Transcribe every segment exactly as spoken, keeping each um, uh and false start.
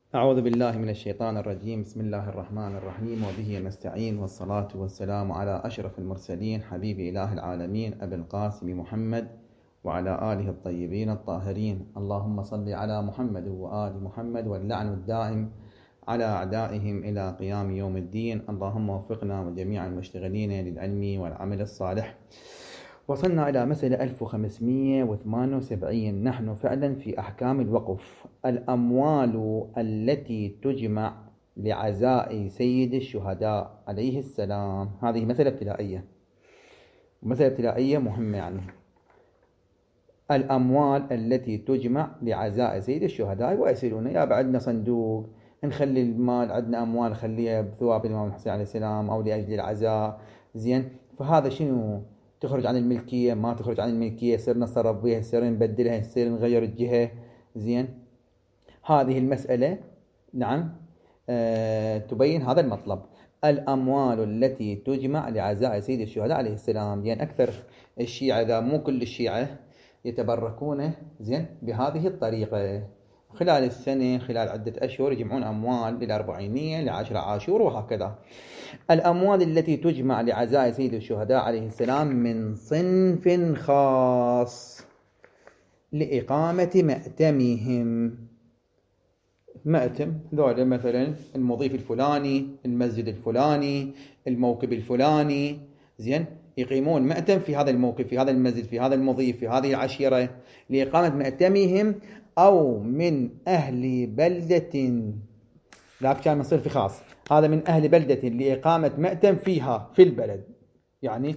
أعوذ بالله من الشيطان الرجيم. بسم الله الرحمن الرحيم، وبه نستعين، والصلاة والسلام على أشرف المرسلين حبيب إله العالمين أبي القاسم محمد وعلى آله الطيبين الطاهرين. اللهم صل على محمد وآل محمد، واللعن الدائم على أعدائهم إلى قيام يوم الدين. اللهم وفقنا وجميع المشتغلين للعلم والعمل الصالح. وصلنا إلى مسألة ألف وخمسمئة وثمانية وسبعين. نحن فعلا في أحكام الوقف. الأموال التي تجمع لعزاء سيد الشهداء عليه السلام، هذه مسألة ابتدائية، مسألة ابتدائية مهمة. يعني الأموال التي تجمع لعزاء سيد الشهداء، ويسألون يا بعدنا صندوق نخلي المال، عندنا أموال خليها بثواب الإمام الحسين عليه السلام أو لأجل العزاء، زين. فهذا شنو؟ تخرج عن الملكية؟ ما تخرج عن الملكية، يصير نتصرف بها، يصير نبدلها، يصير نغير الجهة، زين. هذه المسألة نعم أه تبين هذا المطلب. الأموال التي تجمع لعزاء سيد الشهداء عليه السلام، لأن أكثر الشيعة، إذا مو كل الشيعة، يتبركون زين بهذه الطريقة. خلال السنة، خلال عدة أشهر، يجمعون أموال للأربعينية، لعشرة عاشور، وهكذا. الأموال التي تجمع لعزاء سيد الشهداء عليه السلام من صنف خاص لإقامة مأتمهم. مأتم ذولا مثلا المضيف الفلاني، المسجد الفلاني، الموكب الفلاني، زين، يقيمون مأتم في هذا الموكب، في هذا المسجد، في هذا المضيف، في هذه العشيرة، لإقامة مأتمهم، أو من أهل بلدة. لا كان من صنف خاص، هذا من أهل بلدة لإقامة مأتم فيها في البلد. يعني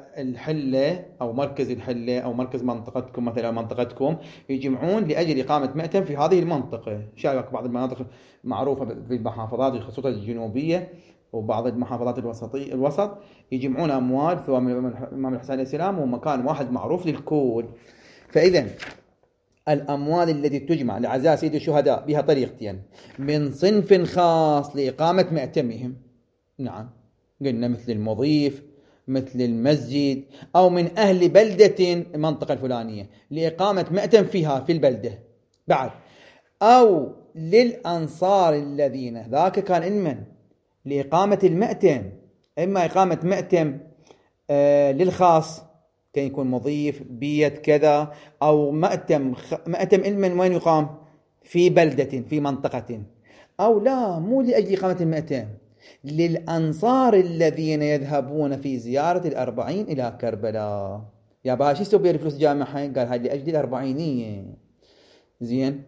الحلة أو مركز الحلة أو مركز منطقتكم، مثلا منطقتكم، يجمعون لأجل إقامة مأتم في هذه المنطقة. شايف بعض المناطق معروفة في المحافظات خصوصا الجنوبية وبعض المحافظات الوسطية الوسط، يجمعون أموال ثواب الإمام الحسين عليه السلام، ومكان واحد معروف للكل. فإذا الأموال التي تجمع لعزاء سيد الشهداء بها طريقتين: من صنف خاص لإقامة مأتمهم، نعم قلنا مثل المضيف، مثل المسجد، أو من أهل بلدة المنطقة الفلانية لإقامة مأتم فيها في البلدة بعد، أو للأنصار الذين ذاك كان إنمن لإقامة المأتم، إما إقامة مأتم آه للخاص، كان يكون مضيف بيت كذا، أو مأتم مأتم إنمن وين يقام؟ في بلدة، في منطقة. أو لا، مو لأجل إقامة المأتم، للأنصار الذين يذهبون في زيارة الأربعين إلى كربلاء. يا بها شو يسوي الفلوس جامعة؟ قال هاي لأجل الأربعينية، زين.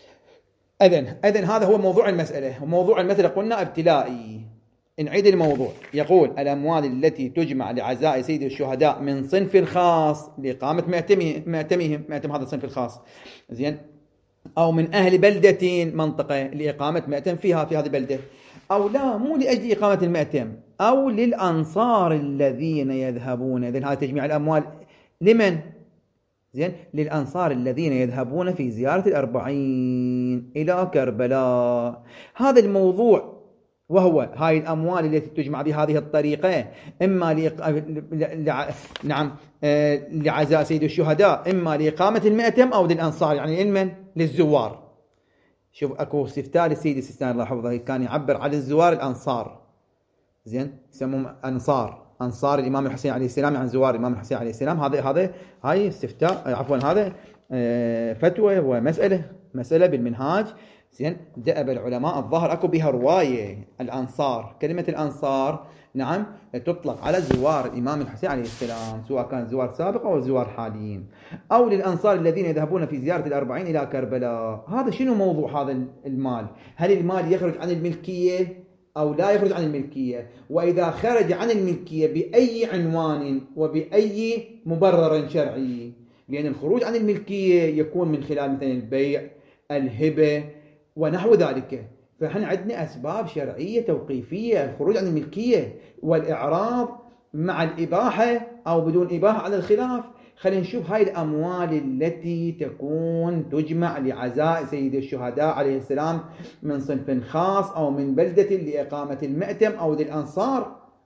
إذن إذن هذا هو موضوع المسألة. وموضوع المسألة قلنا ابتلائي. نعيد الموضوع. يقول: الأموال التي تجمع لعزاء سيد الشهداء من صنف خاص لإقامة مأتمهم، مأتم هذا الصنف الخاص، زين، أو من أهل بلدة منطقة لإقامة مأتم فيها في هذه البلدة، أو لا، مو لأجل إقامة المأتم، أو للأنصار الذين يذهبون. إذن هذا تجميع الأموال لمن؟ زين، للأنصار الذين يذهبون في زيارة الأربعين إلى كربلاء. هذا الموضوع، وهو هاي الأموال التي تجمع بهذه الطريقة، إما لإق... لع... نعم آه... لعزاء سيد الشهداء، إما لإقامة المأتم، أو للأنصار، يعني لمن؟ للزوار. شوف أكو استفتاء للسيد السيستاني الله يحفظه، كان يعبر عن الزوار الأنصار، زين، يسموهم أنصار، أنصار الإمام الحسين عليه السلام، عن زوار الإمام الحسين عليه السلام. هذا هذا هاي استفتاء، عفوا هذا آه... فتوى ومسألة مسألة بالمنهاج، زين. دأب العلماء الظاهر أكو بها رواية. الأنصار، كلمة الأنصار نعم تطلق على زوار الإمام الحسين عليه السلام، سواء كان زوار سابق أو زوار حاليين، أو للأنصار الذين يذهبون في زيارة الأربعين إلى كربلاء. هذا شنو موضوع هذا المال؟ هل المال يخرج عن الملكية أو لا يخرج عن الملكية؟ وإذا خرج عن الملكية بأي عنوان وبأي مبرر شرعي؟ لأن الخروج عن الملكية يكون من خلال مثلا البيع، الهبة، ونحو ذلك. فإحنا عندنا أسباب شرعية توقيفية: الخروج عن الملكية والإعراض مع الإباحة أو بدون إباحة على الخلاف. خلينا نشوف هاي الأموال التي تكون تجمع لعزاء سيد الشهداء عليه السلام من صنف خاص أو من بلدة لإقامة المأتم أو للأنصار،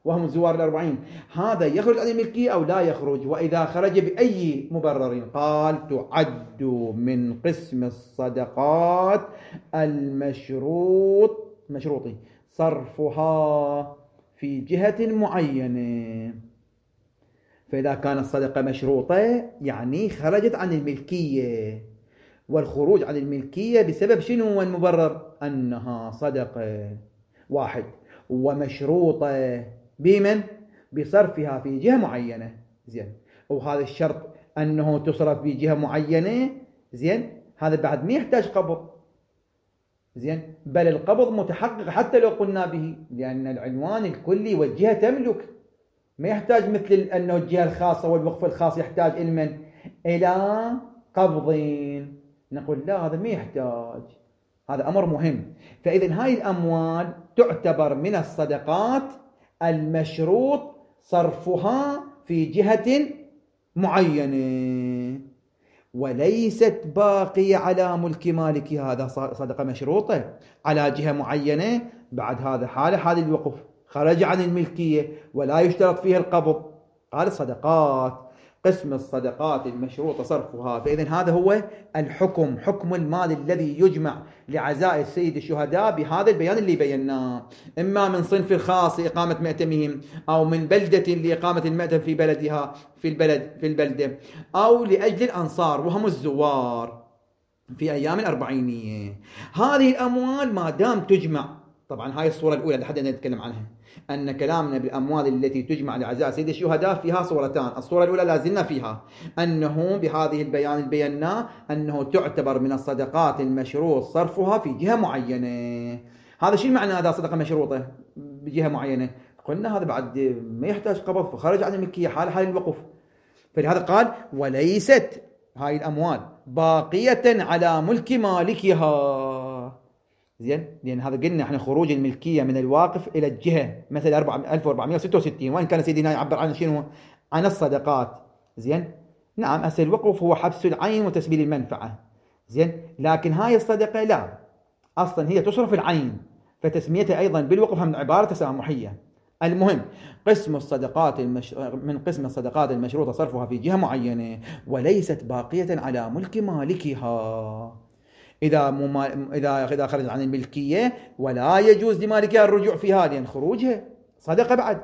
وهم الزوار الأربعين، هذا يخرج عن الملكية أو لا يخرج؟ وإذا خرج بأي مبرر؟ قال تعد من قسم الصدقات المشروط مشروطي صرفها في جهة معينة. فإذا كانت الصدقة مشروطة يعني خرجت عن الملكية، والخروج عن الملكية بسبب شنو هو المبرر؟ أنها صدقة واحد، ومشروطة بمن؟ بصرفها في جهة معينة. زين، وهذا الشرط أنه تصرف في جهة معينة، زين، هذا بعد ما يحتاج قبض، زين، بل القبض متحقق حتى لو قلنا به، لأن العنوان الكلي والجهة تملك، ما يحتاج مثل أنه الجهة الخاصة والوقف الخاص يحتاج إلى إلى قبضين. نقول لا، هذا ما يحتاج، هذا أمر مهم. فإذن هاي الأموال تعتبر من الصدقات المشروط صرفها في جهة معينة، وليست باقية على ملك مالكها. هذا صدقة مشروطة على جهة معينة، بعد هذا حالة حال الوقف خرج عن الملكية ولا يشترط فيها القبض. قال الصدقات قسم الصدقات المشروطة صرفها. فإذن هذا هو الحكم، حكم المال الذي يجمع لعزاء السيد الشهداء بهذا البيان اللي بيناه، إما من صنف الخاص لإقامة مأتمهم، أو من بلدة لإقامة المأتم في بلدها في البلد في البلدة، أو لأجل الأنصار وهم الزوار في أيام الأربعينية. هذه الأموال ما دام تجمع، طبعا هاي الصورة الأولى لحد أن نتكلم عنها، أن كلامنا بالأموال التي تجمع لعزاء سيد الشهداء فيها صورتان. الصورة الأولى لازلنا فيها، أنه بهذه البيان البينا أنه تعتبر من الصدقات المشروط صرفها في جهة معينة. هذا شو المعنى؟ هذا صدقة مشروطة بجهة معينة، قلنا هذا بعد ما يحتاج قبض فخرج عن الملكية حال حال الوقف. فلهذا قال وليست هاي الأموال باقية على ملك مالكها. زين، لأن هذا قلنا احنا خروج الملكية من الواقف إلى الجهة مثل ألف وأربعمائة وستة وستين، وإن كان سيدنا يعبر عن شنو؟ عن الصدقات. زين، نعم، أصل الوقف هو حبس العين وتسبيل المنفعة. زين، لكن هاي الصدقة لا، أصلا هي تصرف العين، فتسميتها أيضا بالوقف من عبارة تسامحية. المهم، قسم الصدقات المش... من قسم الصدقات المشروطة صرفها في جهة معينة، وليست باقية على ملك مالكها. إذا مما... إذا إذا خرج عن الملكية ولا يجوز لمالكها الرجوع فيها، لأن خروجها صدقة بعد.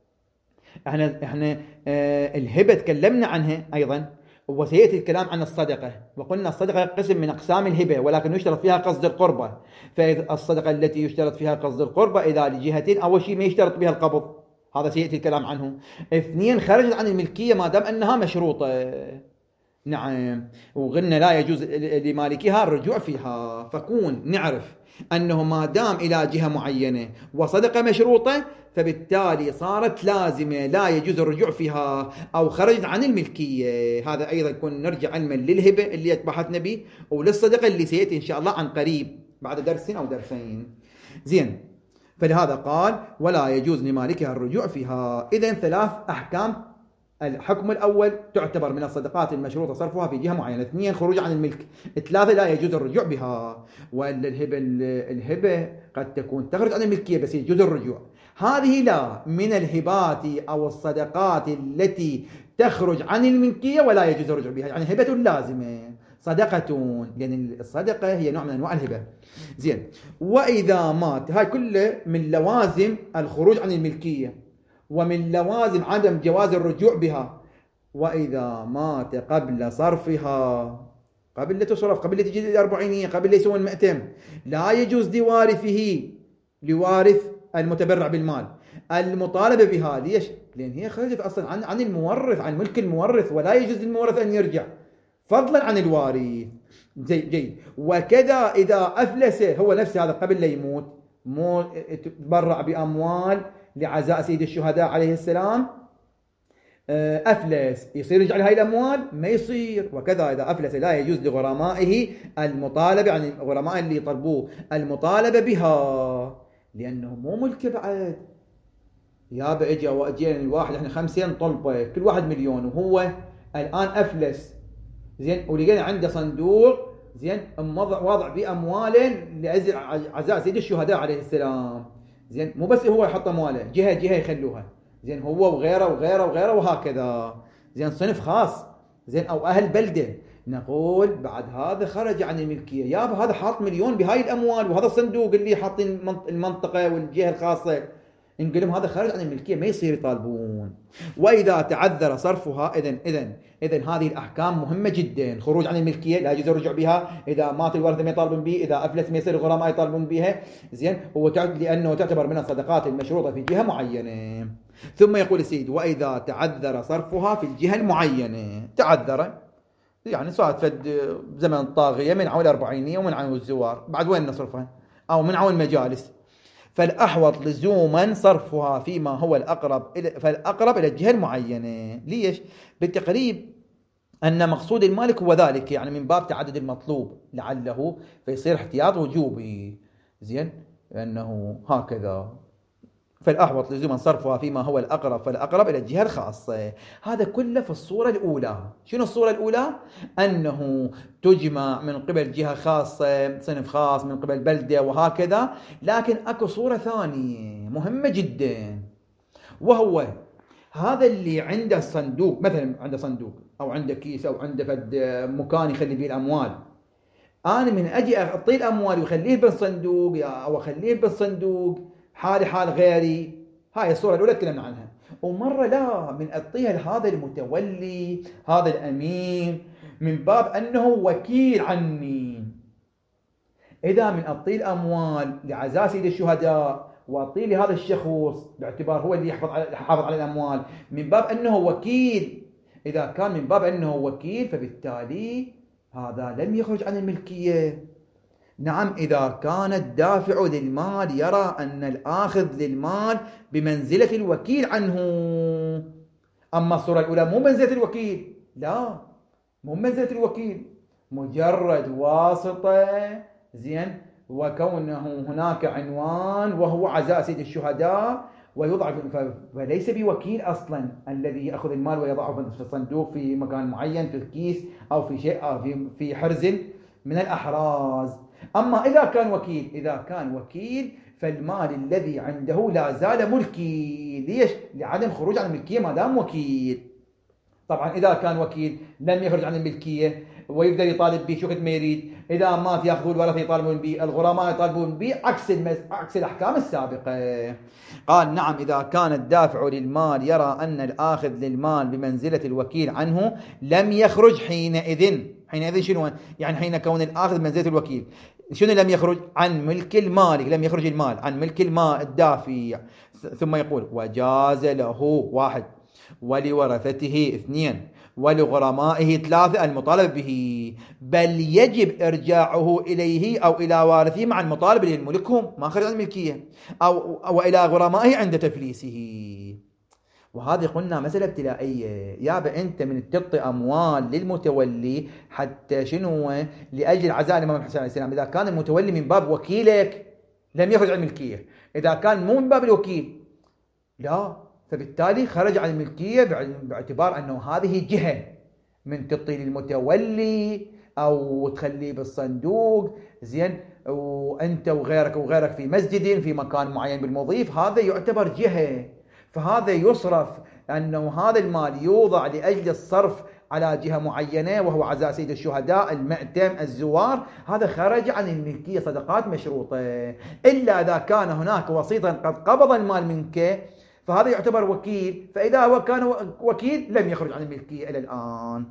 احنا احنا اه الهبة تكلمنا عنها أيضا، وسيأتي الكلام عن الصدقة، وقلنا الصدقة قسم من أقسام الهبة ولكن يشترط فيها قصد القربة. فالصدقة التي يشترط فيها قصد القربة إذا لجهتين، أول شيء ما يشترط بها القبض، هذا سيأتي الكلام عنه. اثنين، خرجت عن الملكية ما دام أنها مشروطة، نعم، وقلنا لا يجوز لمالكها الرجوع فيها. فكون نعرف أنه ما دام إلى جهة معينة وصدقة مشروطة، فبالتالي صارت لازمة لا يجوز الرجوع فيها أو خرجت عن الملكية. هذا أيضا يكون نرجع علما للهبة اللي بحثنا به، وللصدقة اللي سيأتي إن شاء الله عن قريب بعد درسين أو درسين. زين، فلهذا قال ولا يجوز لمالكها الرجوع فيها. إذن ثلاث أحكام. الحكم الأول تعتبر من الصدقات المشروطة صرفها في جهة معينة. اثنين، خروج عن الملك. ثلاثة، لا يجوز الرجوع بها. وإلا الهبة الهبة قد تكون تخرج عن الملكية بس يجوز الرجوع. هذه لا، من الهبات أو الصدقات التي تخرج عن الملكية ولا يجوز الرجوع بها، يعني هبة لازمة، صدقة، لأن الصدقة هي نوع من أنواع الهبة. زين، وإذا مات، هاي كله من لوازم الخروج عن الملكية ومن لوازم عدم جواز الرجوع بها. وإذا مات قبل صرفها، قبل لا تصرف، قبل لا تجي الأربعينية، قبل لا يسوي المأتم، لا يجوز لوارثه لوارث المتبرع بالمال المطالبة بها. ليش؟ لأن هي خرجت أصلا عن عن المورث، عن ملك المورث، ولا يجوز للمورث أن يرجع فضلا عن الوارث. جي جي وكذا إذا أفلس هو نفسه، هذا قبل لا يموت، مو تبرع بأموال لعزاء سيد الشهداء عليه السلام، أفلس، يصير يرجع لهاي الأموال؟ ما يصير. وكذا إذا أفلس لا يجوز لغرمائه المطالبة، يعني غرماء اللي يطلبوه المطالبة بها، لأنه مو ملك بعد. يا بأجي وأجينا الواحد احنا خمسين طلبة كل واحد مليون، وهو الآن أفلس، زين، ولقينا عنده صندوق، زين، واضع بأمواله لعزاء سيد الشهداء عليه السلام، زين مو بس هو يحط امواله، جهه جهه يخلوها، زين هو وغيره وغيره وغيره وهكذا، زين صنف خاص، زين او اهل بلده. نقول بعد هذا خرج عن الملكيه، يابا هذا حاط مليون بهاي الاموال وهذا الصندوق اللي حاطين المنطقه والجهه الخاصه، نقول لهم هذا خارج عن الملكيه، ما يصير يطالبون. واذا تعذر صرفها، اذا اذا اذا هذه الاحكام مهمه جدا. خروج عن الملكيه لا يجوز الرجوع بها، اذا مات الورثه ما يطالبون به، اذا افلس ما يصير الغرماء يطالبون بها، زين هو لانه تعتبر من الصدقات المشروطه في جهه معينه. ثم يقول السيد واذا تعذر صرفها في الجهه المعينه، تعذر يعني صارت فد زمن الطاغيه من عون الاربعينيه ومن عون الزوار، بعد وين نصرفها؟ او من عون المجالس، فالأحوط لزوما صرفها فيما هو الأقرب إلى فالأقرب إلى الجهة المعينة. ليش؟ بالتقريب أن مقصود المالك هو ذلك، يعني من باب تعدد المطلوب لعله فيصير احتياط وجوبي، زين لأنه هكذا. فالأحوط لزوما صرفها فيما هو الأقرب فالأقرب إلى الجهة الخاصة. هذا كله في الصورة الأولى. شنو الصورة الأولى؟ أنه تجمع من قبل جهة خاصة، صنف خاص من قبل بلدة وهكذا. لكن أكو صورة ثانية مهمة جدا، وهو هذا اللي عنده صندوق، مثلا عنده صندوق أو عنده كيس أو عنده فد مكان يخلي فيه الأموال، أنا من أجي أعطيه الأموال ويخليه بالصندوق أو أخليه بالصندوق حالي حال غيري، هاي الصورة الأولى تكلمنا عنها. ومرة لا، من أعطيها لهذا المتولي، هذا الأمين، من باب أنه وكيل عني. إذا من أعطيه الأموال لعزاء سيد الشهداء وأعطيه لهذا الشخص باعتبار هو اللي يحفظ على يحافظ على الأموال من باب أنه وكيل، إذا كان من باب أنه وكيل فبالتالي هذا لم يخرج عن الملكية. نعم إذا كان الدافع للمال يرى أن الآخذ للمال بمنزلة الوكيل عنه. أما الصورة الأولى مو منزلة الوكيل، لا مو منزلة الوكيل، مجرد واسطة، زين، وكونه هناك عنوان وهو عزاء سيد الشهداء ويوضع، فليس بوكيل أصلا الذي يأخذ المال ويضعه في الصندوق في مكان معين في الكيس أو في شيء أو في في حرز من الأحراز. أما إذا كان وكيل، إذا كان وكيل فالمال الذي عنده لا زال ملكي. ليش؟ لعدم خروج عن الملكية ما دام وكيل. طبعا إذا كان وكيل لم يخرج عن الملكية ويقدر يطالب به شو قد ما يريد، إذا مات يأخذوا الورثة يطالبون به، الغرماء يطالبون به، عكس المز... عكس الأحكام السابقة. قال نعم إذا كان الدافع للمال يرى أن الآخذ للمال بمنزلة الوكيل عنه لم يخرج حينئذ. حينئذ شنو؟ يعني حين كون الآخذ بمنزلة الوكيل، شنو لم يخرج؟ عن ملك المالك، لم يخرج المال عن ملك المال الدافع. ثم يقول وجاز له واحد، ولورثته اثنين، ولغرمائه ثلاثة المطالب به، بل يجب إرجاعه إليه أو إلى وارثه مع المطالب للملكهم ما خرج عن الملكية، أو, أو إلى غرمائه عند تفليسه. وهذه قلنا مسألة ابتلائية. يابا أنت من تعطي أموال للمتولي حتى شنو؟ لأجل عزاء الإمام الحسين عليه السلام. إذا كان المتولي من باب وكيلك لم يخرج عن الملكية، إذا كان مو من باب الوكيل لا، فبالتالي خرج عن الملكية باعتبار أنه هذه جهة من تعطي للمتولي أو تخليه بالصندوق، زين، وأنت وغيرك وغيرك في مسجد في مكان معين بالمضيف، هذا يعتبر جهة، فهذا يصرف أنه هذا المال يوضع لأجل الصرف على جهة معينة وهو عزاء سيد الشهداء، المأتم، الزوار، هذا خرج عن الملكية، صدقات مشروطة. إلا إذا كان هناك وسيطا قد قبض المال منك فهذا يعتبر وكيل، فإذا هو كان وكيل لم يخرج عن الملكية إلى الآن.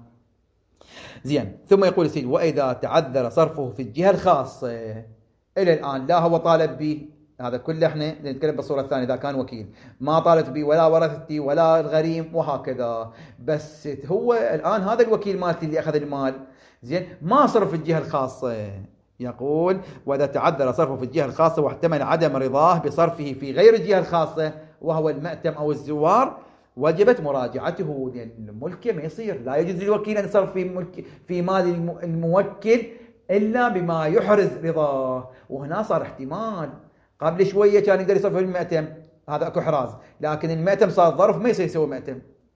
زين، ثم يقول السيد وإذا تعذر صرفه في الجهة الخاصة إلى الآن لا هو طالب به، هذا كله احنا نتكلم بالصورة الثانية، إذا كان وكيل ما طالبت به ولا ورثتي ولا الغريم وهكذا، بس هو الآن هذا الوكيل مالتي اللي أخذ المال، زين، ما صرف في الجهة الخاصة. يقول وإذا تعذر صرفه في الجهة الخاصة واحتمل عدم رضاه بصرفه في غير الجهة الخاصة وهو المأتم أو الزوار وجبت مراجعته، لأن الملكية ما يصير، لا يجوز للوكيل أن يصرف في ملك في مال الموكل إلا بما يحرز رضاه. وهنا صار احتمال، قبل شوية كان يقدر يصرف في المأتم، هذا أكو حراز، لكن المأتم صار ظرف ما يصير يسوي مأتم،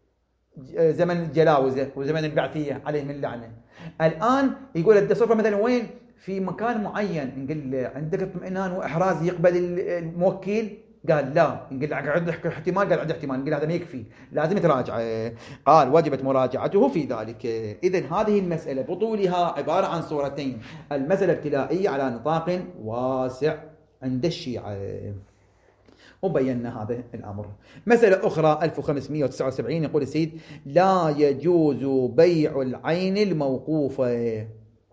زمن الجلاوزة وزمن البعثية عليهم اللعنة. الآن يقول أدي صرفه مثلا وين؟ في مكان معين، نقول له عندك اطمئنان وإحراز يقبل الموكل؟ قال لا، نقول له عنده احتمال، قال عنده احتمال، نقول هذا ما يكفي، لازم تراجعه. قال وجبت مراجعته في ذلك. إذن هذه المسألة بطولها عبارة عن صورتين: المسألة الابتلائية على نطاق واسع عند الشيعة، وبينا هذا الأمر. مسألة أخرى ألف وخمسمائة وتسعة وسبعين يقول السيد: لا يجوز بيع العين الموقوفة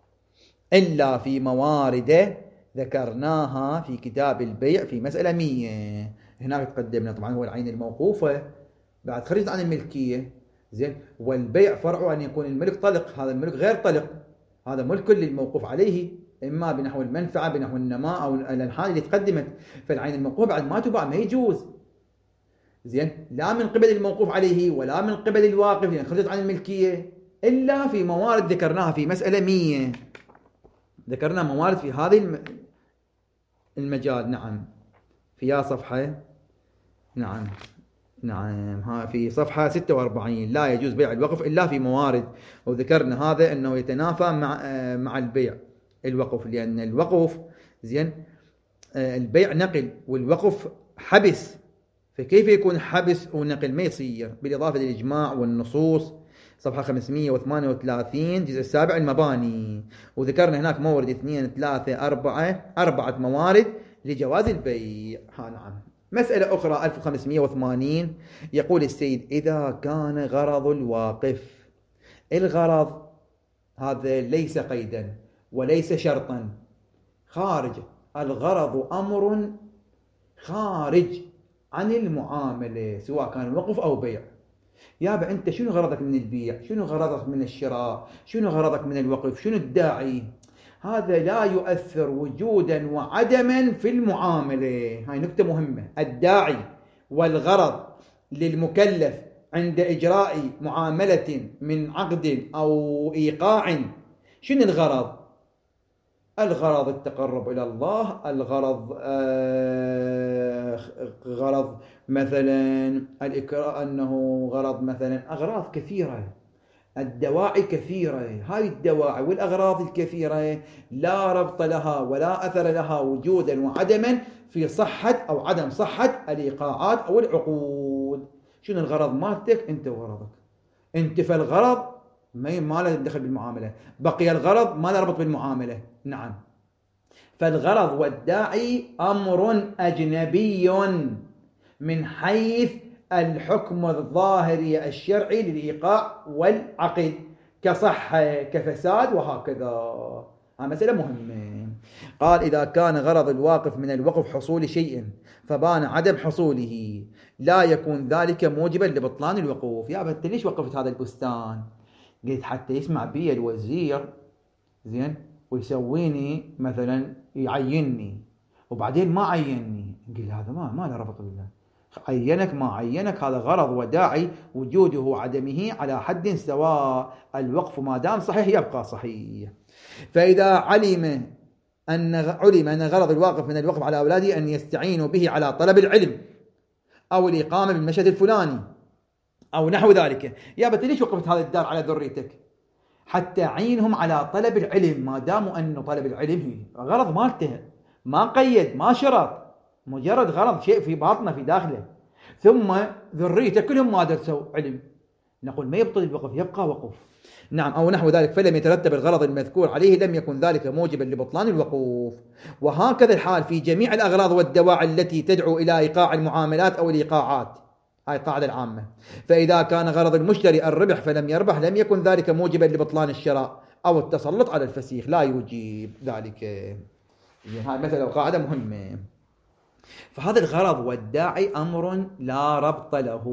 إلا في موارد ذكرناها في كتاب البيع في مسألة مية. هناك تقدمنا طبعا هو العين الموقوفة بعد خرجت عن الملكية، زين، والبيع فرعه أن يكون الملك طلق، هذا الملك غير طلق، هذا ملك للموقوف عليه، إما بنحو المنفعة بنحو النماء أو الأنحاء اللي تقدمت. فالعين الموقوف بعد ما تباع ما يجوز، زين، لا من قبل الموقوف عليه ولا من قبل الواقف لأن يعني خرجت عن الملكية، إلا في موارد ذكرناها في مسألة مية. ذكرنا موارد في هذه المجال. نعم، فيها صفحة، نعم نعم ها في صفحة ستة وأربعين: لا يجوز بيع الوقف إلا في موارد. وذكرنا هذا أنه يتنافى مع مع البيع الوقف، لأن الوقف زين البيع نقل والوقف حبس، فكيف يكون حبس ونقل؟ ما يصير، بالإضافة للإجماع والنصوص. صفحة خمسمائة وثمانية وثلاثين جزء السابع المباني. وذكرنا هناك مورد اثنين ثلاثة أربعة أربعة موارد لجواز البيع. ها نعم. مسألة أخرى ألف وخمسمائة وثمانين يقول السيد: إذا كان غرض الواقف، الغرض هذا ليس قيدا وليس شرطا، خارج، الغرض أمر خارج عن المعاملة سواء كان وقف أو بيع. يابا أنت شنو غرضك من البيع؟ شنو غرضك من الشراء؟ شنو غرضك من الوقف؟ شنو الداعي؟ هذا لا يؤثر وجودا وعدما في المعاملة. هاي نكتة مهمة. الداعي والغرض للمكلف عند إجراء معاملة من عقد أو إيقاع، شنو الغرض؟ الغرض التقرب إلى الله، الغرض آه غرض مثلا الإكراه، أنه غرض مثلا أغراض كثيرة، الدواعي كثيرة. هاي الدواعي والأغراض الكثيرة لا ربط لها ولا أثر لها وجودا وعدما في صحة أو عدم صحة الإيقاعات أو العقود. شنو الغرض مالتك أنت وغرضك؟ أنت فالغرض ما ما له دخل بالمعاملة، بقي الغرض ما له ربط بالمعاملة. نعم، فالغرض والداعي أمر أجنبي من حيث الحكم الظاهري الشرعي للإيقاع والعقد، كصحة كفساد وهكذا. هذه مسألة مهمة. قال: إذا كان غرض الواقف من الوقف حصول شيء فبان عدم حصوله، لا يكون ذلك موجبا لبطلان الوقوف. يا أنت ليش وقفت هذا البستان؟ قلت حتى يسمع بي الوزير، زين، ويسويني مثلا يعينني، وبعدين ما عينني، نقول هذا ما ما له ربط بالله. عينك ما عينك هذا غرض وداعي، وجوده وعدمه على حد سواء. الوقف ما دام صحيح يبقى صحيح. فإذا علم أن علم أن غرض الواقف من الوقف على أولاده أن يستعينوا به على طلب العلم أو الإقامة بالمشهد الفلاني أو نحو ذلك، يا بت ليش وقفت هذا الدار على ذريتك؟ حتى عينهم على طلب العلم، ما داموا أنه طلب العلم غرض مالته، ما قيد ما شرط، مجرد غرض شيء في باطنه في داخله، ثم ذريته كلهم ما درسوا علم، نقول ما يبطل الوقف، يبقى وقف. نعم، أو نحو ذلك. فلم يترتب الغرض المذكور عليه لم يكن ذلك موجبا لبطلان الوقوف. وهكذا الحال في جميع الأغراض والدواعي التي تدعو إلى إيقاع المعاملات أو الإيقاعات. هاي القاعدة العامة. فإذا كان غرض المشتري الربح فلم يربح لم يكن ذلك موجبا لبطلان الشراء أو التسلط على الفسيخ، لا يجيب ذلك. هاي مثلا قاعدة مهمة. فهذا الغرض والداعي أمر لا ربط له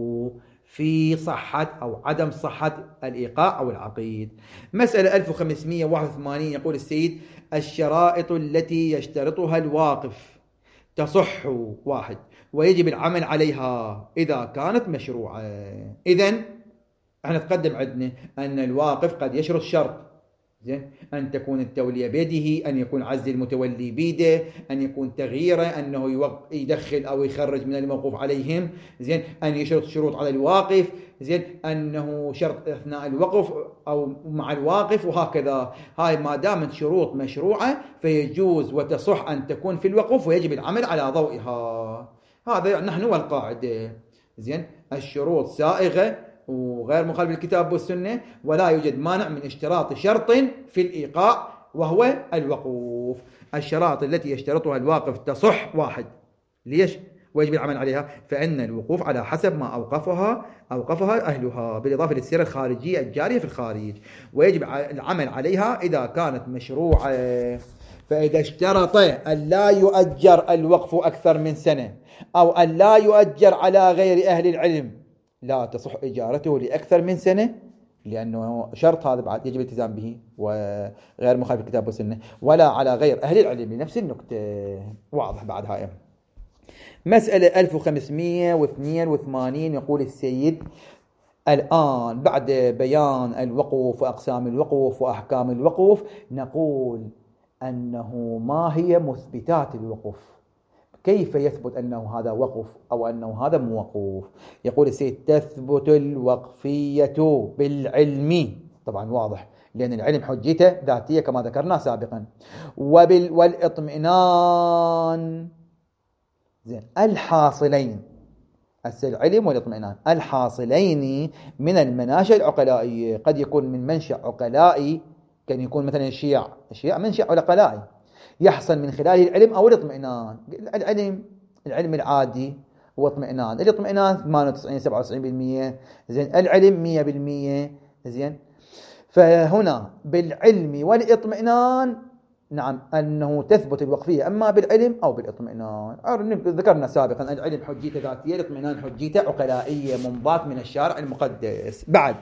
في صحة أو عدم صحة الإيقاع أو العقيد. مسألة ألف وخمسمائة وواحد وثمانين يقول السيد: الشرائط التي يشترطها الواقف تصح واحد ويجب العمل عليها إذا كانت مشروعة. إذن احنا تقدم عندنا أن الواقف قد يشرط شرط، زين، أن تكون التولية بيده، أن يكون عزل المتولي بيده، أن يكون تغييره، أنه يدخل أو يخرج من الموقوف عليهم، زين، أن يشرط شروط على الواقف، زين، أنه شرط أثناء الوقف أو مع الواقف، وهكذا. هاي ما دامت شروط مشروعة فيجوز وتصح أن تكون في الوقف ويجب العمل على ضوئها. هذا نحن والقاعدة. زين، الشروط سائغة وغير مخالف للكتاب والسنة، ولا يوجد مانع من اشتراط شرط في الإيقاع وهو الوقوف. الشرائط التي يشترطها الواقف تصح: واحد، ليش؟ ويجب العمل عليها، فإن الوقوف على حسب ما أوقفها أوقفها أهلها، بالإضافة للسيرة الخارجية الجارية في الخارج، ويجب العمل عليها إذا كانت مشروعة. فإذا اشترط أن لا يؤجر الوقف أكثر من سنة، أو أن لا يؤجر على غير أهل العلم، لا تصح إجارته لأكثر من سنة، لأنه شرط هذا بعد يجب الالتزام به وغير مخالف الكتاب والسنة، ولا على غير أهل العلم لنفس النكتة. واضح بعد هاي. مسألة ألف وخمسمائة واثنين وثمانين. يقول السيد: الآن بعد بيان الوقوف وأقسام الوقوف وأحكام الوقوف، نقول أنه ما هي مثبتات الوقوف، كيف يثبت أنه هذا وقف أو أنه هذا موقوف. يقول السيد: تثبت الوقفية بالعلم، طبعا واضح لأن العلم حجته ذاتية كما ذكرنا سابقا، وبال والإطمئنان. زين، الحاصلين، العلم والاطمئنان الحاصلين من المناشئ العقلائية. قد يكون من منشأ عقلائي، كان يكون مثلا الشيع الشيع منشأ عقلائي يحصل من خلاله العلم أو الاطمئنان. العلم العلم العادي هو اطمئنان، الاطمئنان ثمانية وتسعين سبعة وتسعين بالمئة، زين، العلم مئة بالمئة. زين، فهنا بالعلم والاطمئنان نعم أنه تثبت الوقفية، أما بالعلم أو بالاطمئنان. ذكرنا سابقا العلم حجيته ذاتية، الاطمئنان حجيته عقلائية منضات من الشارع المقدس. بعد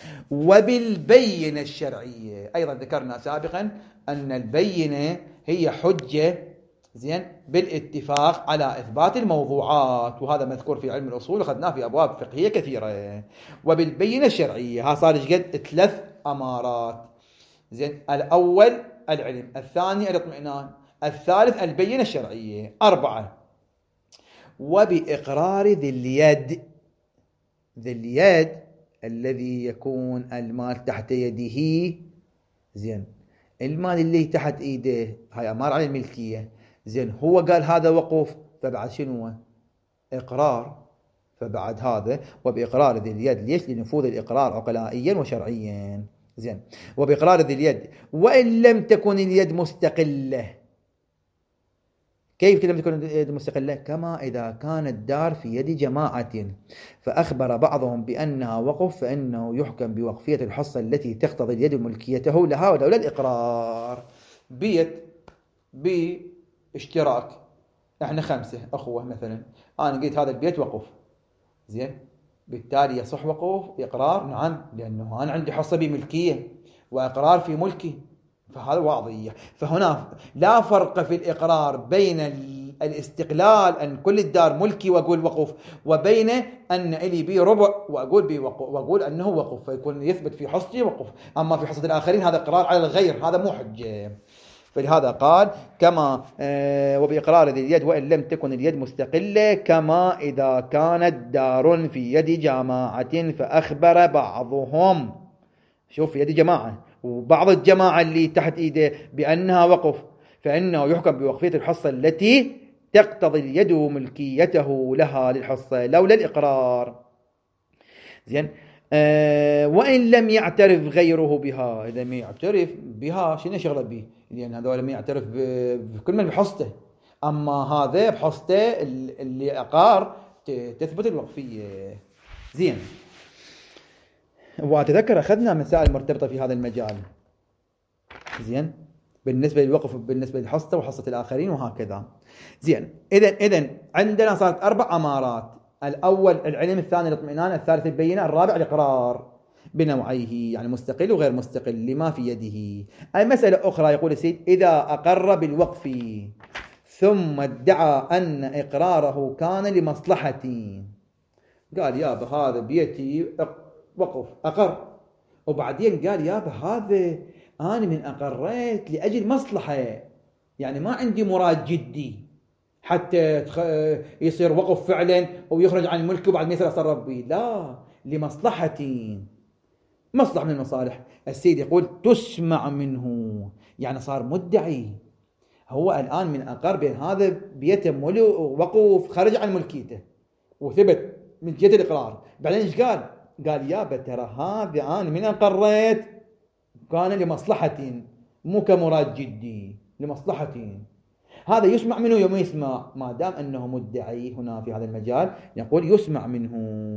وبالبينة الشرعية، أيضا ذكرنا سابقا أن البينة هي حجة، زين، بالاتفاق على إثبات الموضوعات، وهذا مذكور في علم الأصول أخذناه في أبواب فقهية كثيرة. وبالبينة الشرعية، ها صار قد ثلاث أمارات. زين، الأول العلم، الثاني الاطمئنان، الثالث البينة الشرعية. أربعة، وبإقرار ذي اليد، ذي اليد الذي يكون المال تحت يده. زين، المال اللي تحت ايده هاي أمار على الملكية. زين، هو قال هذا وقف، فبعد شنو؟ إقرار. فبعد هذا وبإقرار ذي اليد، ليش؟ لنفوذ الإقرار عقلائيا وشرعيا. زين، وبإقرار ذي اليد وإن لم تكن اليد مستقلة. كيف لم تكن اليد مستقلة؟ كما إذا كانت الدار في يد جماعة فأخبر بعضهم بأنها وقف، فإنه يحكم بوقفية الحصة التي تقتضي اليد ملكيته لها ولولا الإقرار. بيت باشتراك، احنا خمسة أخوة مثلا، أنا قلت هذا البيت وقف، زين، بالتالي يصح وقوف إقرار؟ نعم، لأنه أنا عندي حصة بملكية وإقرار في ملكي، فهذا واضح. فهنا لا فرق في الإقرار بين الاستقلال أن كل الدار ملكي وأقول وقف، وبين أن إلي بي ربع وأقول بي وقف وأقول أنه وقف، فيكون يثبت في حصتي وقف، أما في حصة الآخرين هذا إقرار على الغير، هذا مو حجة. فلهذا قال كما آه وبإقرار ذي اليد وإن لم تكن اليد مستقلة، كما إذا كانت دار في يد جماعة فأخبر بعضهم، شوف في يد جماعة وبعض الجماعة اللي تحت إيده بأنها وقف، فإنه يحكم بوقفية الحصة التي تقتضي اليد ملكيته لها للحصة لولا الإقرار. زين، آه وإن لم يعترف غيره بها، إذا ما يعترف بها شنو شغله به؟ لأن هذول ما يعترف بكل من بحصته، أما هذا بحصته اللي أقار تثبت الوقفية. زين، وأتذكر أخذنا مسائل مرتبطة في هذا المجال، زين، بالنسبة للوقف بالنسبة للحصة وحصة الآخرين وهكذا. زين، إذن إذن عندنا صارت أربع أمارات: الأول العلم، الثاني الاطمئنان، الثالث البينة، الرابع الإقرار بنوعيه، يعني مستقل وغير مستقل لما في يده. المسألة أخرى يقول السيد: إذا أقر بالوقف ثم ادعى أن إقراره كان لمصلحتي، قال يابا هذا بيتي وقف، أقر، وبعدين قال يابا هذا أنا من أقريت لأجل مصلحة، يعني ما عندي مراد جدي حتى يصير وقف فعلا ويخرج عن الملك وبعد ما يصير أصرف به، لا، لمصلحتي، مصلحة من المصالح. السيد يقول تسمع منه، يعني صار مدعي هو الآن من أقر بأن هذا بيته ملو وقوف خرج عن ملكيته وثبت من جهة الإقرار. بعدين إيش قال؟ قال يابا ترى هذا أنا من أقريت كان لمصلحة مو كمراد جدي، لمصلحة. هذا يسمع منه يوم يسمع، ما دام أنه مدعي هنا في هذا المجال يقول يسمع منه،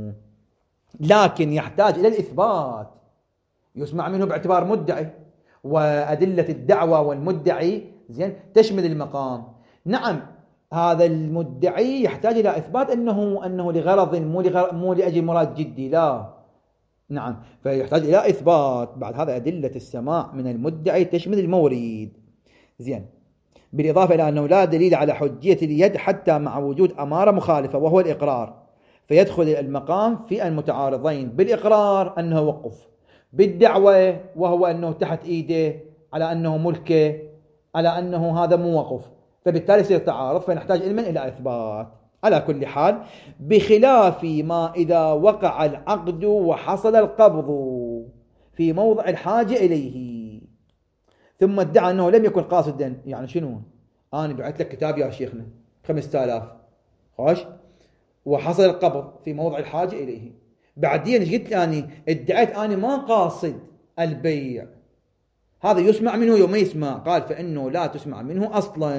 لكن يحتاج إلى الإثبات. يسمع منه باعتبار مدعي، وأدلة الدعوة والمدعي زين تشمل المقام. نعم هذا المدعي يحتاج إلى إثبات أنه أنه لغرض مو لغرض مو لأجل مراد جدي، لا. نعم فيحتاج إلى إثبات. بعد هذا أدلة السماع من المدعي تشمل المورد زين، بالإضافة إلى أنه لا دليل على حجية اليد حتى مع وجود أمارة مخالفة وهو الإقرار، فيدخل المقام في المتعارضين بالإقرار أنه وقف، بالدعوة وهو أنه تحت إيده على أنه ملكه على أنه هذا مو وقف، فبالتالي يصير تعارض، فنحتاج علما إلى إثبات. على كل حال بخلاف ما إذا وقع العقد وحصل القبض في موضع الحاجة إليه ثم ادعى أنه لم يكن قاصدا. يعني شنو؟ أنا بعت لك كتاب يا شيخنا خمسة آلاف خوش، وحصل القبض في موضع الحاجة إليه، بعدين قلت أني ادعيت أنا ما قاصد البيع، هذا يسمع منه يوم يسمع. قال فإنه لا تسمع منه أصلا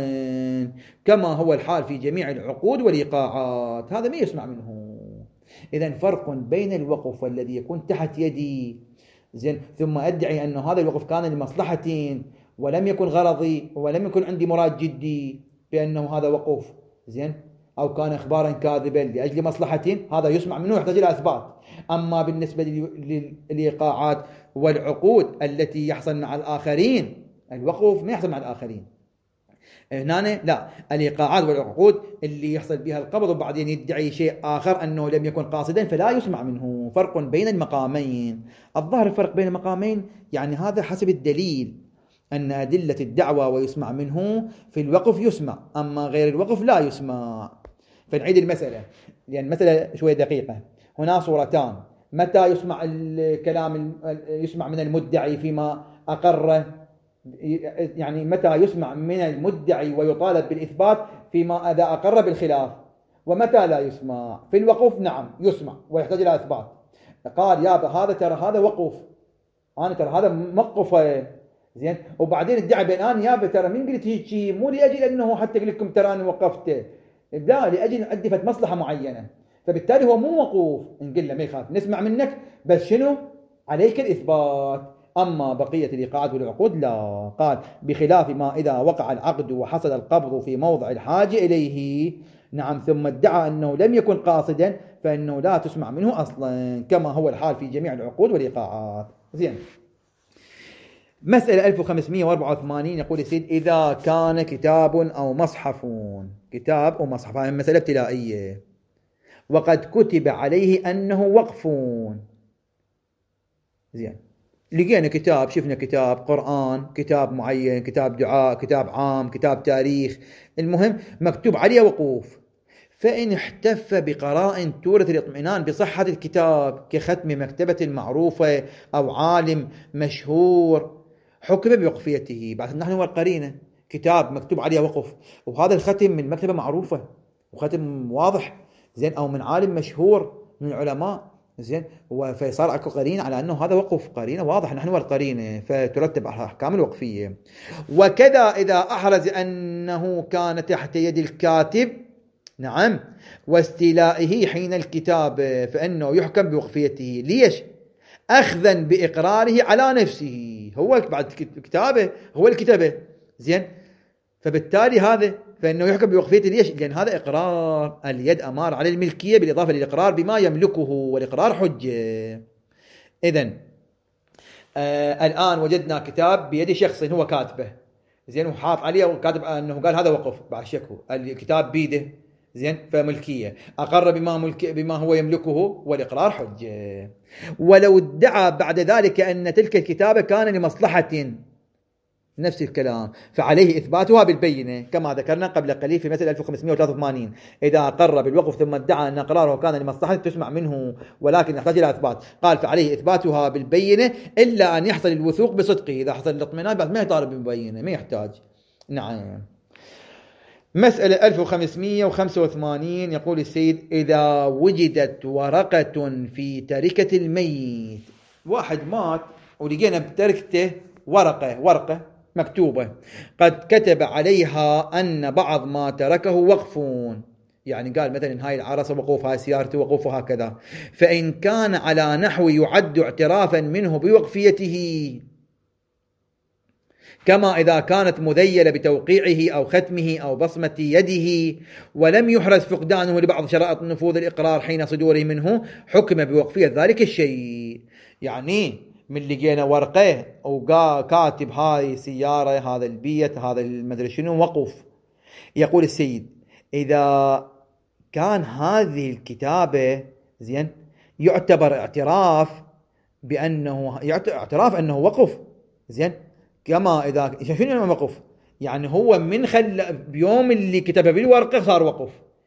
كما هو الحال في جميع العقود والإيقاعات، هذا ما يسمع منه. إذن فرق بين الوقف والذي يكون تحت يدي زين ثم أدعي أن هذا الوقف كان لمصلحة ولم يكن غرضي ولم يكن عندي مراد جدي بأنه هذا وقف زين، أو كان إخبارا كاذبا لأجل مصلحة، هذا يسمع منه يحتاج إلى إثبات. أما بالنسبة للإيقاعات والعقود التي يحصل مع الآخرين، الوقف ما يحصل مع الآخرين هنا، لا، الإيقاعات والعقود اللي يحصل بها القبض وبعدين يدعي شيء آخر أنه لم يكن قاصدا فلا يسمع منه. فرق بين المقامين. الظاهر الفرق بين المقامين يعني هذا حسب الدليل، أن أدلة الدعوة ويسمع منه في الوقف يسمع، أما غير الوقف لا يسمع. فنعيد المسألة لأن المسألة شوية دقيقة. هنا صورتان، متى يسمع الكلام يسمع من المدعي فيما أقر، يعني متى يسمع من المدعي ويطالب بالإثبات فيما إذا أقر بالخلاف، ومتى لا يسمع. في الوقوف نعم يسمع ويحتاج إلى إثبات. قال يا هذا ترى هذا وقوف، أنا ترى هذا موقفه زين، وبعدين ادعى بين أنا يا ترى من قلت هيك مو لأجل أنه حتى أقول لكم ترى أنا وقفته، لا، لأجل عندي فت مصلحة معينة، فبالتالي هو مو وقوف. نقول له ما يخاف نسمع منك، بس شنو عليك الإثبات. أما بقية الإيقاعات والعقود لا. قال بخلاف ما إذا وقع العقد وحصل القبض في موضع الحاجة إليه نعم ثم ادعى أنه لم يكن قاصدا فإنه لا تسمع منه أصلا كما هو الحال في جميع العقود والإيقاعات. زين. مسألة ألف وخمسمائة وأربعة وثمانين يقول السيد إذا كان كتاب أو مصحف، كتاب أو مصحف، هذه مسألة ابتدائية، وقد كتب عليه أنه وقف. زين، لقينا كتاب، شفنا كتاب قرآن، كتاب معين، كتاب دعاء، كتاب عام، كتاب تاريخ، المهم مكتوب عليه وقوف. فإن احتف بقراء تورث الاطمئنان بصحة الكتاب كختم مكتبة معروفة أو عالم مشهور حكم بوقفيته. بعد نحن هو القرينة، كتاب مكتوب عليه وقف، وهذا الختم من مكتبة معروفة وختم واضح زين، أو من عالم مشهور من العلماء زين، فصار اكو قرينه على انه هذا وقف، قرينه واضح نحن والقرينه، فترتب على احكام الوقفيه. وكذا اذا احرز انه كان تحت يد الكاتب نعم واستيلائه حين الكتابه فانه يحكم بوقفيته. ليش؟ اخذا باقراره على نفسه، هو بعد كتابه هو الكتابه زين، فبالتالي هذا فإنه يحكم بوقفيته. ليش؟ لأن هذا إقرار، اليد أمار على الملكية بالإضافة للإقرار بما يملكه، والإقرار حجة. إذن آه الآن وجدنا كتاب بيد شخص هو كاتبه زين، وحاط عليه وكاتب أنه قال هذا وقف، بعد شكه الكتاب بيده زين، فملكية، أقر بما, ملك بما هو يملكه والإقرار حجة. ولو ادعى بعد ذلك أن تلك الكتابة كان لمصلحة، نفس الكلام، فعليه إثباتها بالبينة كما ذكرنا قبل قليل في مثل ألف وخمسمائة وثلاثة وثمانين. إذا أقر بالوقف ثم ادعى أن قراره كان لمصلحة تسمع منه ولكن يحتاج إلى إثبات، قال فعليه إثباتها بالبينة إلا أن يحصل الوثوق بصدقه. إذا حصل الاطمئنان بعد ما يطالب بالبينة، ما يحتاج. نعم. مسألة ألف وخمسمئة وخمسة وثمانين يقول السيد: إذا وجدت ورقة في تركة الميت، واحد مات ولقينا بتركته ورقة ورقة مكتوبة قد كتب عليها أن بعض ما تركه وقف، يعني قال مثلا هاي العرصة وقوف، هاي سيارته وقوف، وهكذا. فإن كان على نحو يعد اعترافا منه بوقفيته، كما إذا كانت مذيلة بتوقيعه أو ختمه أو بصمة يده، ولم يحرز فقدانه لبعض شرائط نفوذ الإقرار حين صدوره منه، حكم بوقفية ذلك الشيء. يعني من لقينا ورقة وكاتب هاي سيارة، هذا البيت، هذا المدري شنو، وقف. يقول السيد: إذا كان هذه الكتابة زين يعتبر اعتراف بأنه اعتراف أنه وقف زين، كما إذا شنو وقف، يعني هو من خل بيوم اللي كتبه بالورقة صار وقف،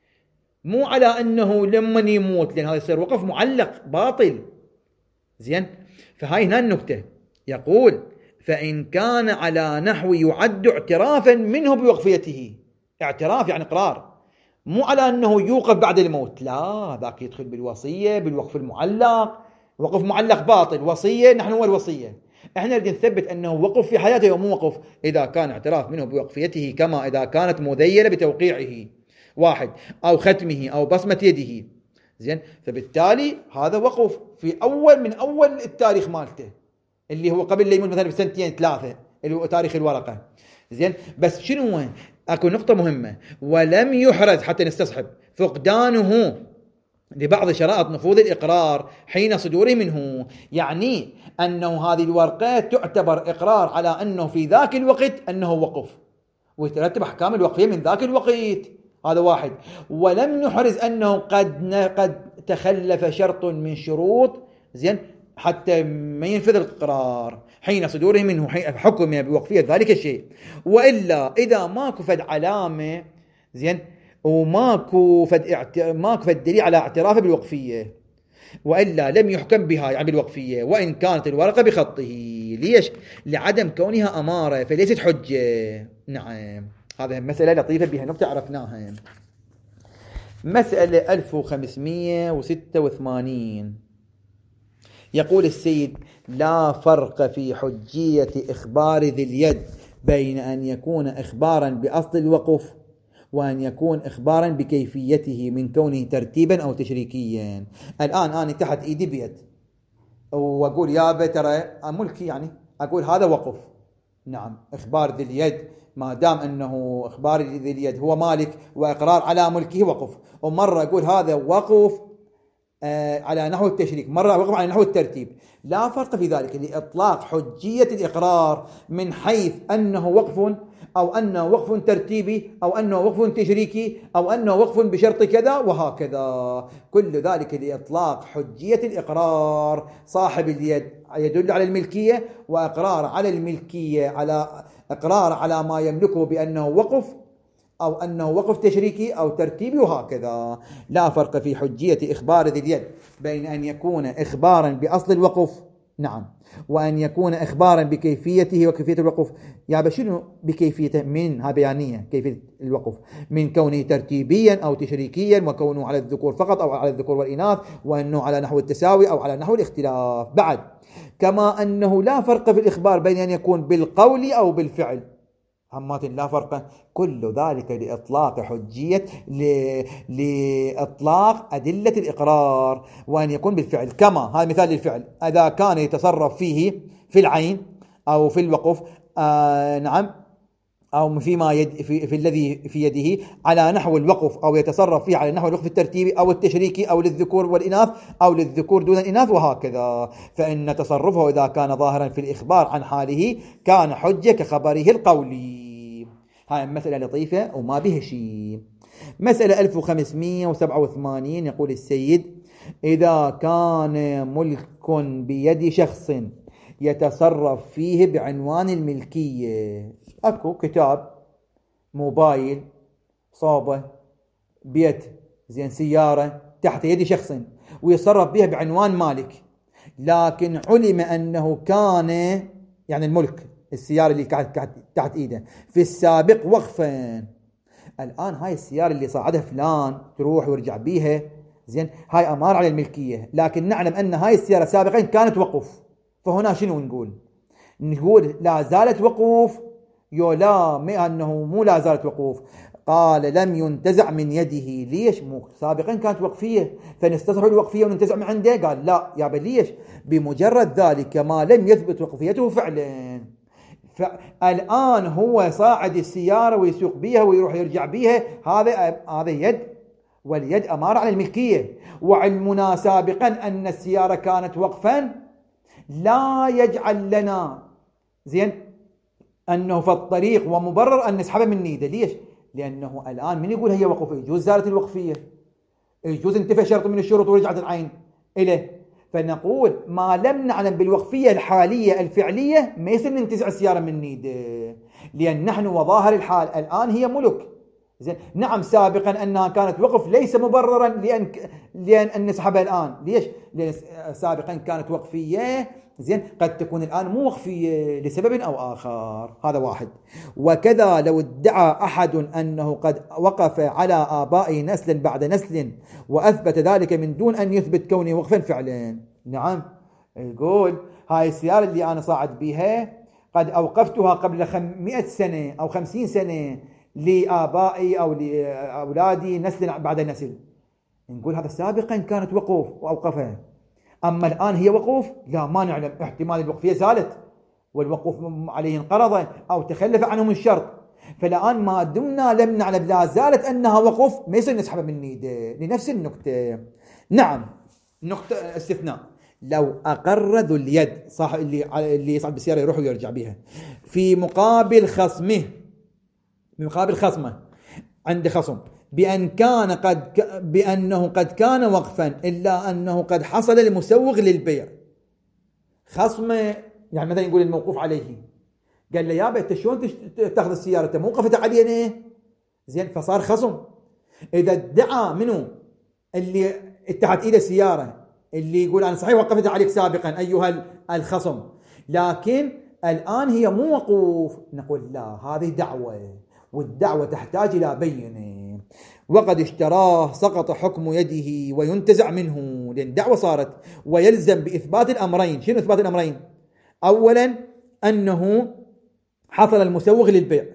مو على أنه لما يموت، لأن هذا يصير وقف معلق باطل زين. فهاي هنا النكتة. يقول: فإن كان على نحو يعد اعترافا منه بوقفيته، اعتراف يعني إقرار، مو على أنه يوقف بعد الموت، لا، ذاك يدخل بالوصية بالوقف المعلق. وقف معلق باطل، وصية نحن هو الوصية. احنا نريد نثبت أنه وقف في حياته ومو وقف إذا كان اعتراف منه بوقفيته، كما إذا كانت مذيلة بتوقيعه واحد أو ختمه أو بصمة يده زين. فبالتالي هذا وقف في أول من أول التاريخ مالته، اللي هو قبل لا يموت مثلا بسنتين ثلاثة، اللي هو تاريخ الورقة زين. بس شنو هو؟ أكو نقطة مهمة: ولم يحرز، حتى نستصحب، فقدانه لبعض شرائط نفوذ الإقرار حين صدوره منه، يعني أنه هذه الورقة تعتبر إقرار على أنه في ذاك الوقت أنه وقف، ويترتب أحكام الوقفية من ذاك الوقت. هذا واحد. ولم يحرز أنه قد قد تخلف شرط من شروط زين حتى ما ينفذ الإقرار حين صدوره منه، حكم بوقفية ذلك الشيء. وإلا إذا ماكو فد علامة زين وماكو فد اعت... ماكو فد دليل على اعترافه بالوقفية، وإلا لم يحكم بها يعني بالوقفية، وإن كانت الورقة بخطه. ليش؟ لعدم كونها أمارة، فليست حجة. نعم، هذه مسألة لطيفة بها نقطة عرفناها. مسألة ألف وخمسمئة وستة وثمانين يقول السيد: لا فرق في حجية إخبار ذي اليد بين أن يكون إخبارا بأصل الوقف وأن يكون إخبارا بكيفيته من كونه ترتيبا أو تشريكيا. الآن أنا تحت إيدي بيت وأقول يا ترى ملكي، يعني أقول هذا وقف. نعم، إخبار ذي اليد ما دام أنه إخبار ذي اليد هو مالك وإقرار على ملكه وقف. ومرة أقول هذا وقف آه على نحو التشريك، مرة وقف على نحو الترتيب. لا فرق في ذلك لإطلاق حجية الإقرار من حيث أنه وقف أو أنه وقف ترتيبي أو أنه وقف تشريكي أو أنه وقف بشرط كذا وهكذا. كل ذلك لإطلاق حجية الإقرار. صاحب اليد يدل على الملكية، وإقرار على الملكية على إقرار على ما يملكه بأنه وقف أو أنه وقف تشريكي أو ترتيبي وهكذا. لا فرق في حجية إخبار ذي اليد بين أن يكون إخبارا بأصل الوقف نعم وأن يكون إخبارا بكيفيته وكيفية الوقف. يعني شنو بكيفيته؟ منها بيانية كيفية الوقف، من كونه ترتيبيا أو تشريكيا، وكونه على الذكور فقط أو على الذكور والإناث، وأنه على نحو التساوي أو على نحو الاختلاف. بعد كما أنه لا فرق في الإخبار بين أن يكون بالقول أو بالفعل. همات لا فرق. كل ذلك لإطلاق حجية ل... لإطلاق أدلة الإقرار، وأن يكون بالفعل. كما هذا مثال للفعل: إذا كان يتصرف فيه في العين أو في الوقف آه نعم أو فيما يد في, في الذي في يده على نحو الوقف، أو يتصرف فيه على نحو الوقف الترتيبي أو التشريكي أو للذكور والإناث أو للذكور دون الإناث وهكذا، فإن تصرفه إذا كان ظاهرا في الإخبار عن حاله كان حجة كخبره القولي. هاي مسألة لطيفة وما بها شيء. مسألة ألف وخمسمئة وسبعة وثمانين يقول السيد: إذا كان ملك بيد شخص يتصرف فيه بعنوان الملكية، أكو كتاب، موبايل، صوبة، بيت زين، سيارة تحت يد شخص ويتصرف بها بعنوان مالك، لكن علم أنه كان يعني الملك السيارة اللي تحت إيده في السابق وقفا الآن هاي السيارة اللي صعدها فلان تروح ويرجع بيها، زين، هاي أمارة على الملكية، لكن نعلم أن هاي السيارة سابقا كانت وقف. فهنا شنو نقول؟ نقول لا زالت وقوف يو لا ما أنه مو لا زالت وقوف. قال لم ينتزع من يده. ليش؟ مو سابقا كانت وقفية فنستصحب الوقفية وننتزع من عنده؟ قال لا يا بل ليش؟ بمجرد ذلك ما لم يثبت وقفيته فعلا. فالآن هو صاعد السيارة ويسوق بيها ويروح يرجع بيها، هذا هذا يد، واليد أمارة على الملكية. وعلمنا سابقا أن السيارة كانت وقفا لا يجعل لنا زين أنه في الطريق ومبرر أن نسحبه من نيده. ليش؟ لأنه الآن من يقول هي وقف؟ يجوز زالت الوقفية، يجوز انتفى شرط من الشروط ورجعت العين إليه. فنقول ما لم نعلم بالوقفية الحالية الفعلية ما يصير ننتزع السيارة من نيده، لأن نحن وظاهر الحال الآن هي ملك. زين، نعم سابقا أنها كانت وقف ليس مبررا لأن لأن أن نسحبها الآن. ليش؟ لأن سابقا كانت وقفية، زين، قد تكون الآن مو وقفية لسبب أو آخر. هذا واحد. وكذا لو ادعى أحد أنه قد وقف على آبائه نسلا بعد نسل وأثبت ذلك من دون أن يثبت كونه وقفا فعلا. نعم، يقول هاي السيارة اللي أنا صاعد بها قد أوقفتها قبل خمسمائة سنة أو خمسين سنة لآبائي أو لأولادي نسل بعد نسل. نقول هذا سابقا كانت وقوف وأوقفها، أما الآن هي وقوف لا، ما نعلم، احتمال الوقفية زالت والوقوف عليه انقرض أو تخلف عنهم الشرط. فالآن ما دمنا لم نعلم لا زالت أنها وقوف ما يصير نسحبها من نيده لنفس النقطة. نعم، نقطة استثناء، لو أقر ذو اليد صاحب اللي اللي يصعد بالسيارة يروح ويرجع بها في مقابل خصمه، مقابل خصمه عند خصم، بأن كان قد بأنه قد كان وقفا إلا أنه قد حصل المسوغ للبيع. خصمه يعني مثلا يقول الموقوف عليه، قال له يابا أنت شلون تاخذ السيارة أنت موقفت علينا؟ زين، فصار خصم. إذا ادعى منه اللي اتحت إيده السيارة اللي يقول أنا صحيح وقفت عليك سابقا أيها الخصم، لكن الآن هي مو وقوف، نقول لا هذه دعوة، والدعوة تحتاج إلى بينة. وقد اشتراه سقط حكم يده وينتزع منه، لأن دعوة صارت، ويلزم بإثبات الأمرين. شنو إثبات الأمرين؟ أولا أنه حصل المسوغ للبيع،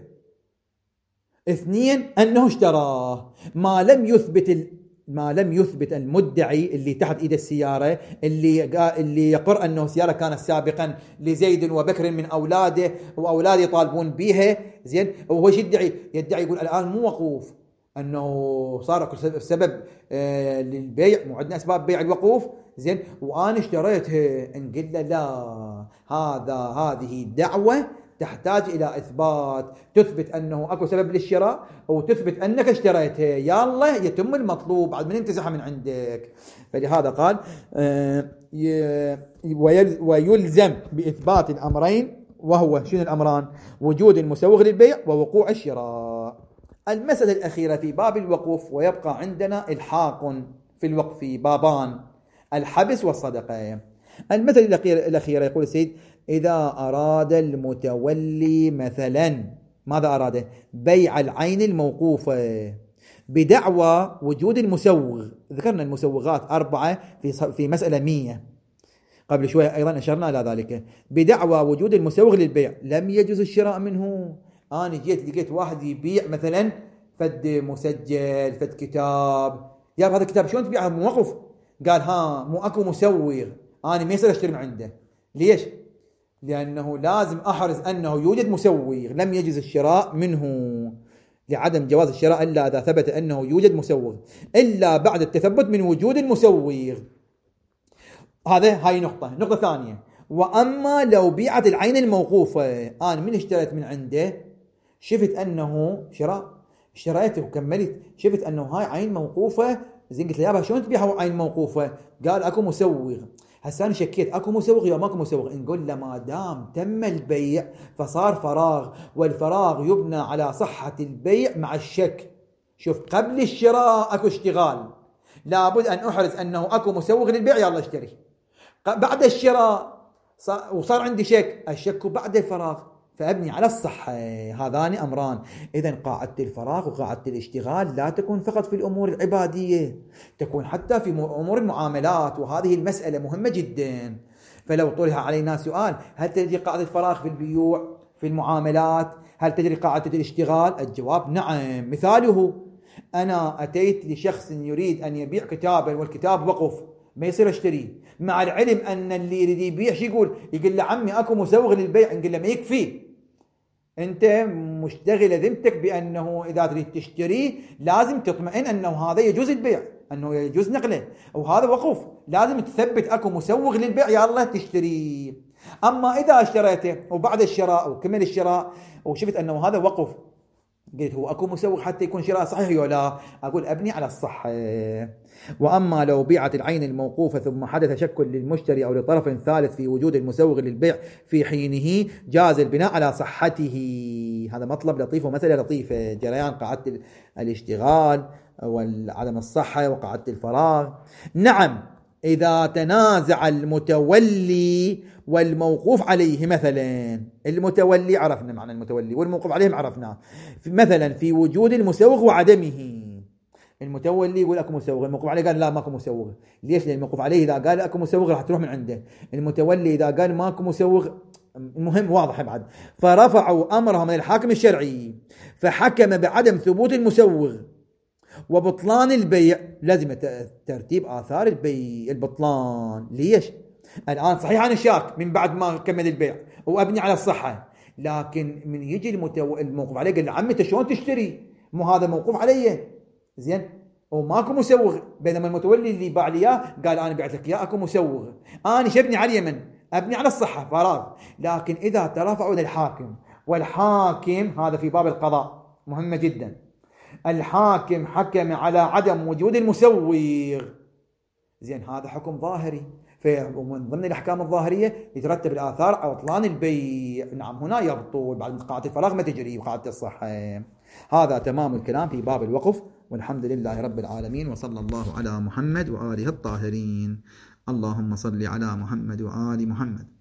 اثنين أنه اشتراه. ما لم يثبت ال... ما لم يثبت المدعي اللي تحت إيد السيارة اللي اللي يقر أنه السيارة كانت سابقا لزيد وبكر من أولاده وأولاده يطالبون بها، زين، وهو يدعي يدعي يقول الآن مو وقوف، أنه صار سبب آه للبيع، مو عندنا أسباب بيع الوقوف، زين، وأنا اشتريتها. نقول له لا، هذا هذه دعوة تحتاج إلى إثبات، تثبت أنه أكو سبب للشراء وتثبت أنك اشتريتها، يلا يتم المطلوب بعد من انتزعها من عندك. فلهذا قال ويلزم بإثبات الأمرين، وهو شنو الأمران؟ وجود المسوغ للبيع ووقوع الشراء. المسألة الأخيرة في باب الوقوف، ويبقى عندنا الحاق في الوقف بابان: الحبس والصدقة. المثل الأخيرة يقول السيد: إذا أراد المتولي مثلا، ماذا أراد؟ بيع العين الموقوفة بدعوى وجود المسوغ. ذكرنا المسوغات أربعة في في مسألة مية قبل شوية، أيضا أشرنا إلى ذلك. بدعوى وجود المسوغ للبيع لم يجوز الشراء منه. أنا جيت لقيت واحد يبيع مثلا فد مسجل، فد كتاب، يا هذا الكتاب شلون تبيعه موقف؟ قال ها مو أكو مسوغ، أنا ما يصير أشتري من عنده. ليش؟ لأنه لازم أحرز أنه يوجد مسوغ، لم يجوز الشراء منه، لعدم جواز الشراء إلا إذا ثبت أنه يوجد مسوغ، إلا بعد التثبت من وجود المسوغ. هذا هاي نقطة. نقطة ثانية: وأما لو بيعت العين الموقوفة، أنا من اشتريت من عنده شفت أنه شراء، اشتريته وكملت، شفت أنه هاي عين موقوفة، زين، قلت له يابا شلون تبيعها عين موقوفة؟ قال أكو مسوغ. هسه أنا شكيت أكو مسوغ يا ماكو مسوغ. نقول له ما دام تم البيع فصار فراغ، والفراغ يبنى على صحة البيع مع الشك. شوف، قبل الشراء أكو اشتغال، لابد أن أحرز أنه أكو مسوغ للبيع، يلا اشتري. بعد الشراء وصار عندي شك، الشك بعد الفراغ، فأبني على الصحة. هذان أمران. إذن قاعدة الفراغ وقاعدة الاشتغال لا تكون فقط في الأمور العبادية، تكون حتى في أمور المعاملات، وهذه المسألة مهمة جدا. فلو طرح علينا سؤال: هل تجري قاعدة الفراغ في البيوع، في المعاملات؟ هل تجري قاعدة الاشتغال؟ الجواب نعم. مثاله: أنا أتيت لشخص يريد أن يبيع كتابا والكتاب وقف، ما يصير اشتري، مع العلم أن اللي يريد يبيع شو يقول؟ يقول له عمي أكو مسوغ للبيع. نقول له ما يكفي، أنت مشتغل ذمتك بأنه إذا تريد تشتري لازم تطمئن أنه هذا يجوز البيع، أنه يجوز نقله، وهذا وقف، لازم تثبت أكو مسوغ للبيع يا الله تشتري. أما إذا اشتريته وبعد الشراء وكمل الشراء وشفت أنه هذا وقف، قلت هو أكو مسوغ حتى يكون شراء صحيح ولا لا؟ أقول أبني على الصحة. وأما لو بيعت العين الموقوفة ثم حدث شك للمشتري أو لطرف ثالث في وجود المسوغ للبيع في حينه، جاز البناء على صحته. هذا مطلب لطيف ومسألة لطيفة، جريان قاعدة الاشتغال وعدم الصحة وقاعدة الفراغ. نعم، إذا تنازع المتولي والموقوف عليه، مثلا المتولي عرفنا معنى المتولي والموقوف عليه عرفنا، مثلا في وجود المسوغ وعدمه. المتولي يقول اكو مسوغ، الموقوف عليه قال لا ماكو مسوغ. ليش؟ لان الموقوف عليه اذا قال اكو مسوغ راح تروح من عنده. المتولي اذا قال ماكو مسوغ، المهم واضح بعد. فرفعوا امرهم من الحاكم الشرعي فحكم بعدم ثبوت المسوغ وبطلان البيع. لازم ترتيب آثار البيع البطلان. ليش؟ الآن صحيح أنا شاك من بعد ما كمل البيع وأبني على الصحة، لكن من يجي المتو... الموقوف عليه قال عمي أنت شلون تشتري؟ مو هذا موقوف علي زين وماكو مسوغ، بينما المتولي اللي باع لي قال أنا بعت لك إياه أكو مسوغ، أنا شبني على اليمن أبني على الصحة فراغ. لكن إذا ترافعوا للحاكم، والحاكم هذا في باب القضاء مهمة جدا، الحاكم حكم على عدم وجود المسوغ، زين هذا حكم ظاهري، فمن ضمن الأحكام الظاهرية يترتب الآثار على بطلان البيع. نعم هنا يبطل بعد قاعدة الفراغ ما تجري وقاعدة الصحة. هذا تمام الكلام في باب الوقف، والحمد لله رب العالمين، وصلى الله على محمد وآله الطاهرين. اللهم صل على محمد وآل محمد.